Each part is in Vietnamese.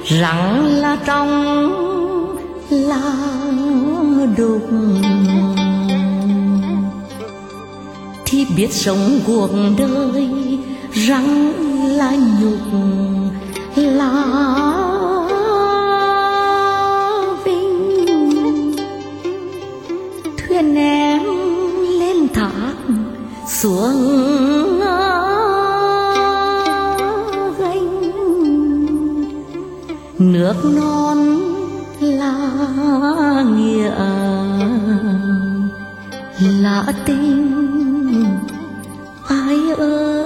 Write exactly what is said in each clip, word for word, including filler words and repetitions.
rằng là trong lá đục thì biết sống cuộc đời rằng là nhục là vinh. Thuyền em lên thác xuống gánh, nước non là nghĩa là tình ai ơi.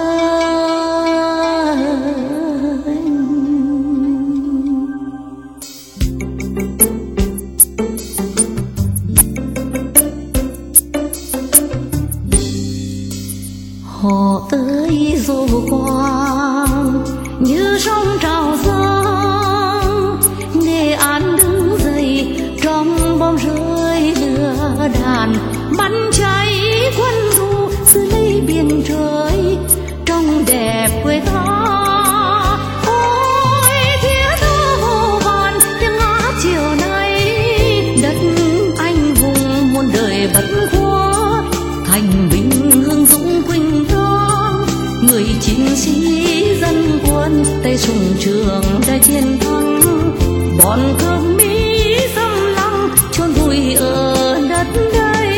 Họ tới dù quang như sông trào dâng, Nghệ An đứng dậy trong bom rơi lửa đạn bắn cháy quân du dưới lấy biển trời trong đẹp quê ta. Ôi thiết thơ vô vàn tiếng hát chiều nay, đất anh hùng muôn đời bất khuất thành bình hương dũng quỳnh thang. Người chiến sĩ dân quân tay súng trường đã chiến thắng, bọn cướp Mỹ xâm lăng chôn vùi ở đất đây.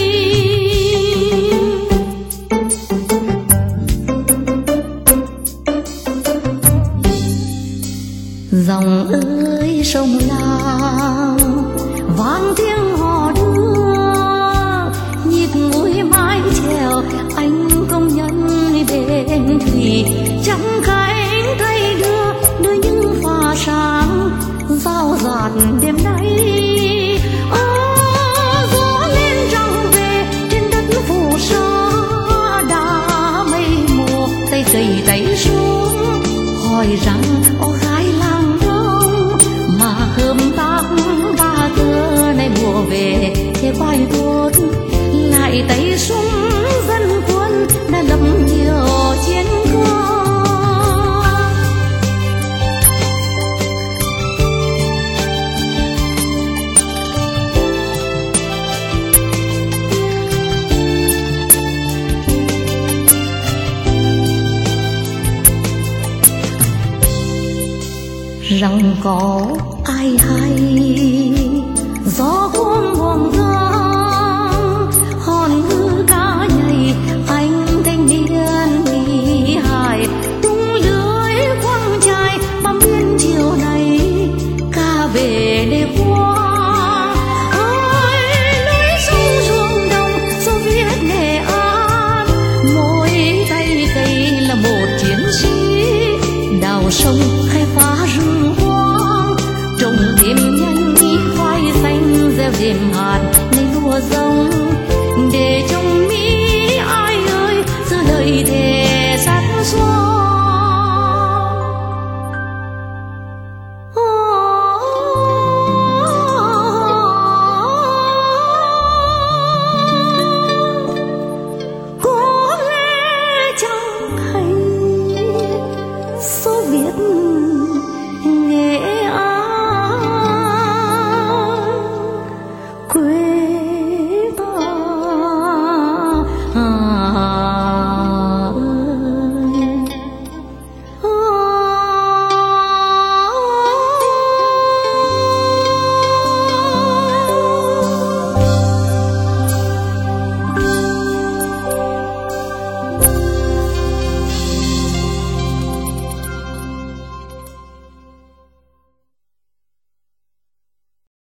Dòng ơi sông Lam vang tiếng hò đưa, nhịp mũi mái chèo anh công nhân bên thủy, trắng cánh tay đưa đưa những pha sáng giao dạt đêm nay. Ơ gió lên trăng về trên đất phù sa, đã mây mù tay gầy tay xuống hỏi rằng ô gái làng đông mà cơm tác ba thơ này mùa về thế quay tuốt lại tay súng dân quân đã lập nhiều chiến công. Rằng có ai hay gió cuốn buông giang, hòn ngư cá nhảy anh thanh niên Mỹ Hải tung lưới quăng chài bám biên chiều này ca về để qua. Ôi núi sông ruộng đồng số viết Nghệ An, mỗi tay cây là một chiến sĩ đào sông